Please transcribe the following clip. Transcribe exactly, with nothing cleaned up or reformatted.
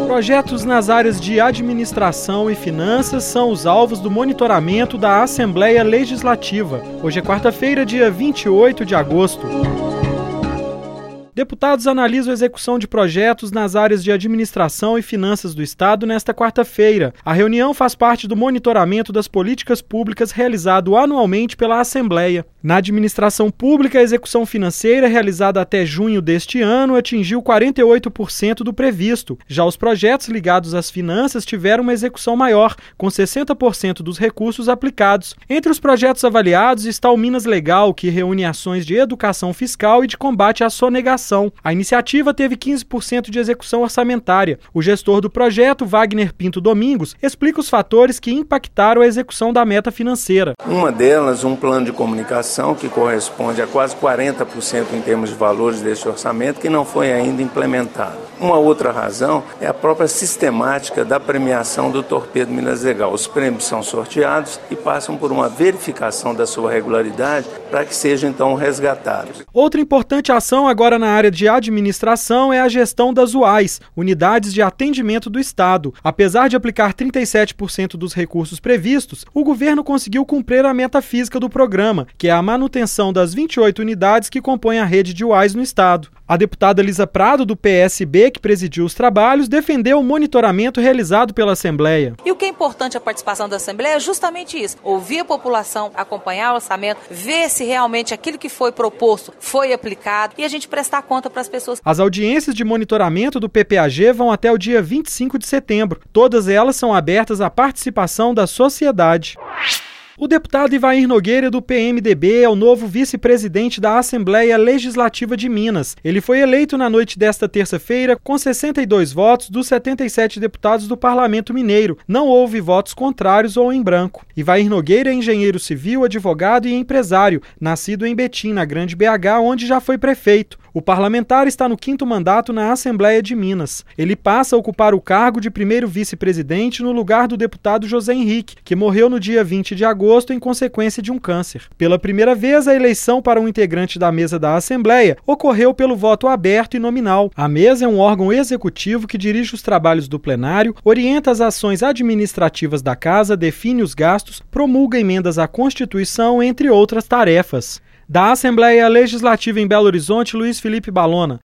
Projetos nas áreas de administração e finanças são os alvos do monitoramento da Assembleia Legislativa. Hoje é quarta-feira, dia vinte e oito de agosto. Deputados analisam a execução de projetos nas áreas de administração e finanças do Estado nesta quarta-feira. A reunião faz parte do monitoramento das políticas públicas realizado anualmente pela Assembleia. Na administração pública, a execução financeira realizada até junho deste ano atingiu quarenta e oito por cento do previsto. Já os projetos ligados às finanças tiveram uma execução maior, com sessenta por cento dos recursos aplicados. Entre os projetos avaliados está o Minas Legal, que reúne ações de educação fiscal e de combate à sonegação. A iniciativa teve quinze por cento de execução orçamentária. O gestor do projeto, Wagner Pinto Domingos, explica os fatores que impactaram a execução da meta financeira. Uma delas, um plano de comunicação que corresponde a quase quarenta por cento em termos de valores deste orçamento, que não foi ainda implementado. Uma outra razão é a própria sistemática da premiação do Torpedo Minas Legal. Os prêmios são sorteados e passam por uma verificação da sua regularidade para que sejam então resgatados. Outra importante ação agora na área de administração é a gestão das U A Is, Unidades de Atendimento do Estado. Apesar de aplicar trinta e sete por cento dos recursos previstos, o governo conseguiu cumprir a meta física do programa, que é a manutenção das vinte e oito unidades que compõem a rede de U A Is no Estado. A deputada Lisa Prado, do P S B, que presidiu os trabalhos, defendeu o monitoramento realizado pela Assembleia. E o que é importante a participação da Assembleia é justamente isso, ouvir a população, acompanhar o orçamento, ver se realmente aquilo que foi proposto foi aplicado e a gente prestar conta para as pessoas. As audiências de monitoramento do P P A G vão até o dia vinte e cinco de setembro. Todas elas são abertas à participação da sociedade. O deputado Ivair Nogueira, do P M D B, é o novo vice-presidente da Assembleia Legislativa de Minas. Ele foi eleito na noite desta terça-feira com sessenta e dois votos dos setenta e sete deputados do Parlamento Mineiro. Não houve votos contrários ou em branco. Ivair Nogueira é engenheiro civil, advogado e empresário, nascido em Betim, na Grande B H, onde já foi prefeito. O parlamentar está no quinto mandato na Assembleia de Minas. Ele passa a ocupar o cargo de primeiro vice-presidente no lugar do deputado José Henrique, que morreu no dia vinte de agosto em consequência de um câncer. Pela primeira vez, a eleição para um integrante da mesa da Assembleia ocorreu pelo voto aberto e nominal. A mesa é um órgão executivo que dirige os trabalhos do plenário, orienta as ações administrativas da Casa, define os gastos, promulga emendas à Constituição, entre outras tarefas. Da Assembleia Legislativa em Belo Horizonte, Luiz Felipe Balona.